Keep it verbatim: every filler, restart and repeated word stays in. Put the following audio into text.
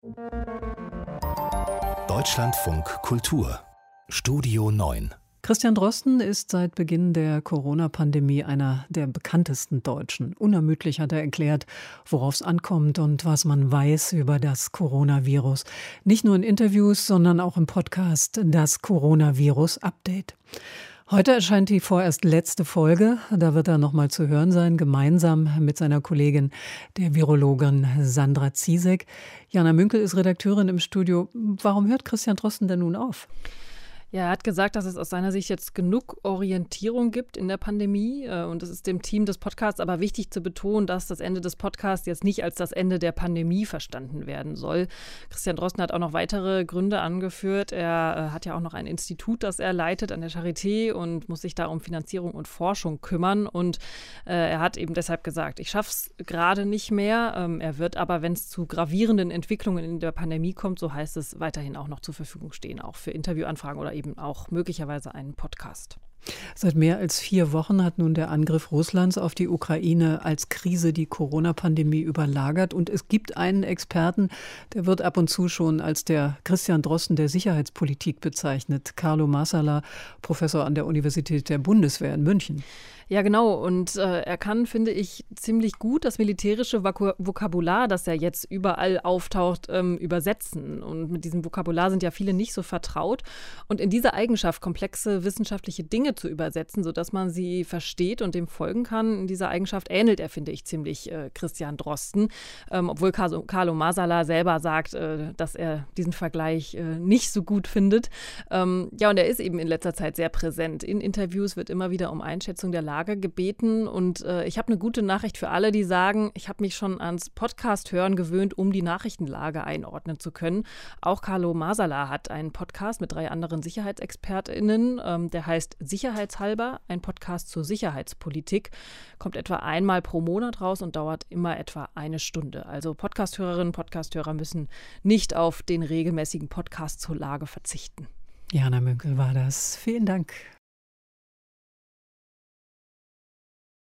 Deutschlandfunk Kultur Studio neun. Christian Drosten ist seit Beginn der Corona-Pandemie einer der bekanntesten Deutschen. Unermüdlich hat er erklärt, worauf es ankommt und was man weiß über das Coronavirus. Nicht nur in Interviews, sondern auch im Podcast Das Coronavirus-Update. Heute erscheint die vorerst letzte Folge. Da wird er nochmal zu hören sein, gemeinsam mit seiner Kollegin, der Virologin Sandra Ziesek. Jana Münkel ist Redakteurin im Studio. Warum hört Christian Drosten denn nun auf? Ja, er hat gesagt, dass es aus seiner Sicht jetzt genug Orientierung gibt in der Pandemie. Und es ist dem Team des Podcasts aber wichtig zu betonen, dass das Ende des Podcasts jetzt nicht als das Ende der Pandemie verstanden werden soll. Christian Drosten hat auch noch weitere Gründe angeführt. Er hat ja auch noch ein Institut, das er leitet an der Charité und muss sich da um Finanzierung und Forschung kümmern. Und äh, er hat eben deshalb gesagt, ich schaff's gerade nicht mehr. Ähm, er wird aber, wenn es zu gravierenden Entwicklungen in der Pandemie kommt, so heißt es, weiterhin auch noch zur Verfügung stehen, auch für Interviewanfragen oder eben auch möglicherweise einen Podcast. Seit mehr als vier Wochen hat nun der Angriff Russlands auf die Ukraine als Krise die Corona-Pandemie überlagert. Und es gibt einen Experten, der wird ab und zu schon als der Christian Drosten der Sicherheitspolitik bezeichnet. Carlo Marsala, Professor an der Universität der Bundeswehr in München. Ja, genau. Und äh, er kann, finde ich, ziemlich gut das militärische Vok- Vokabular, das ja jetzt überall auftaucht, ähm, übersetzen. Und mit diesem Vokabular sind ja viele nicht so vertraut. Und in dieser Eigenschaft, komplexe wissenschaftliche Dinge zu übersetzen, sodass man sie versteht und dem folgen kann, in dieser Eigenschaft ähnelt er, finde ich, ziemlich äh, Christian Drosten. Ähm, obwohl Carlo, Carlo Marsala selber sagt, äh, dass er diesen Vergleich äh, nicht so gut findet. Ähm, ja, und er ist eben in letzter Zeit sehr präsent. In Interviews wird immer wieder um Einschätzung der Lage gebeten und äh, ich habe eine gute Nachricht für alle, die sagen, ich habe mich schon ans Podcast-Hören gewöhnt, um die Nachrichtenlage einordnen zu können. Auch Carlo Marsala hat einen Podcast mit drei anderen SicherheitsexpertInnen, ähm, der heißt Sicherheitshalber, ein Podcast zur Sicherheitspolitik, kommt etwa einmal pro Monat raus und dauert immer etwa eine Stunde. Also Podcast-Hörerinnen und Podcast-Hörer müssen nicht auf den regelmäßigen Podcast zur Lage verzichten. Jana Münkel war das. Vielen Dank.